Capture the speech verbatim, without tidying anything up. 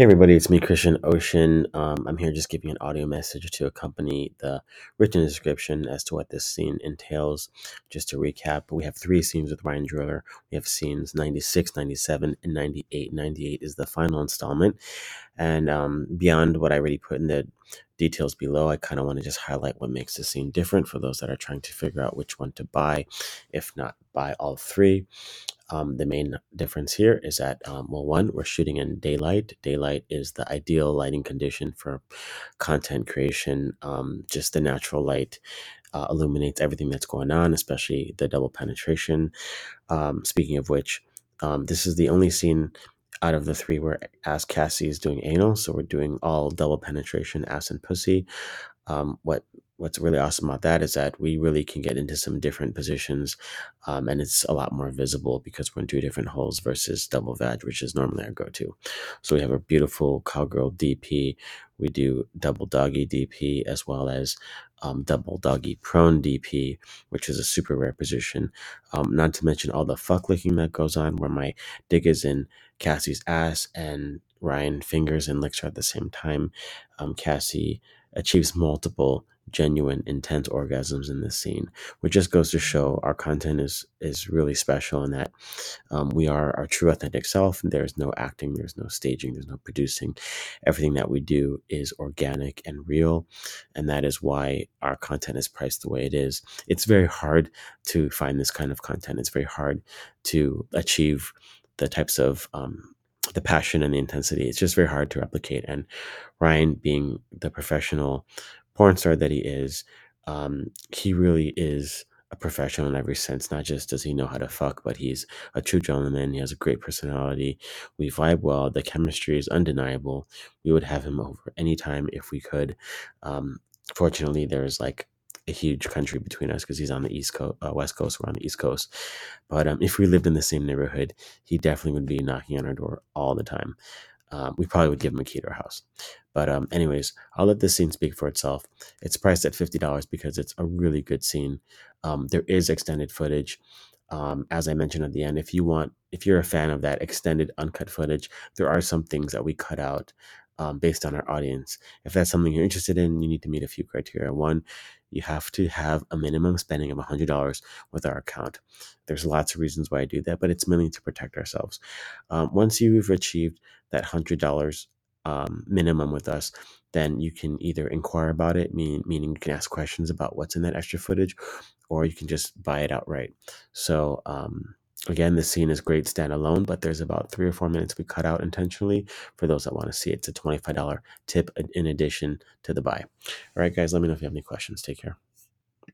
Hey everybody, it's me, Christian Ocean. Um, I'm here just giving an audio message to accompany the written description as to what this scene entails. Just to recap, we have three scenes with Ryan Driller. We have scenes ninety-six, ninety-seven, and ninety-eight. ninety-eight is the final installment. And um, beyond what I already put in the details below, I kind of want to just highlight what makes the scene different for those that are trying to figure out which one to buy, if not buy all three. Um, the main difference here is that, um, well, one, we're shooting in daylight. Daylight is the ideal lighting condition for content creation. Um, just the natural light uh, illuminates everything that's going on, especially the double penetration. Um, speaking of which, um, this is the only scene out of the three where as Cassie is doing anal, so we're doing all double penetration, ass and pussy. Um, what what's really awesome about that is that we really can get into some different positions, um, and it's a lot more visible because we're in two different holes versus double vag, which is normally our go-to. So we have a beautiful cowgirl D P. We do double doggy D P as well as um, double doggy prone D P, which is a super rare position. Um, not to mention all the fuck licking that goes on, where my dick is in Cassie's ass and Ryan fingers and licks her at the same time. Um, Cassie achieves multiple genuine intense orgasms in this scene, which just goes to show our content is is really special in that um, we are our true authentic self. There's no acting, there's no staging, there's no producing. Everything that we do is organic and real, and that is why our content is priced the way it is. It's very hard to find this kind of content. It's very hard to achieve the types of um, the passion and the intensity. It's just very hard to replicate. And Ryan, being the professional porn star that he is, um, he really is a professional in every sense. Not just does he know how to fuck, but he's a true gentleman. He has a great personality. We vibe well. The chemistry is undeniable. We would have him over anytime if we could. Um, fortunately, there's like a huge country between us because he's on the east coast, uh, west coast. We're on the east coast. But um, if we lived in the same neighborhood, he definitely would be knocking on our door all the time. Um, we probably would give him a key to our house. But um, anyways, I'll let this scene speak for itself. It's priced at fifty dollars because it's a really good scene. Um, there is extended footage. Um, as I mentioned at the end, if you want, if you're a fan of that extended uncut footage, there are some things that we cut out um, based on our audience. If that's something you're interested in, you need to meet a few criteria. One, you have to have a minimum spending of one hundred dollars with our account. There's lots of reasons why I do that, but it's mainly to protect ourselves. Um, once you've achieved that one hundred dollars um, minimum with us, then you can either inquire about it, mean, meaning you can ask questions about what's in that extra footage, or you can just buy it outright. So, um, again, this scene is great standalone, but there's about three or four minutes we cut out intentionally for those that want to see it. It's a twenty-five dollars tip in addition to the buy. All right, guys, let me know if you have any questions. Take care.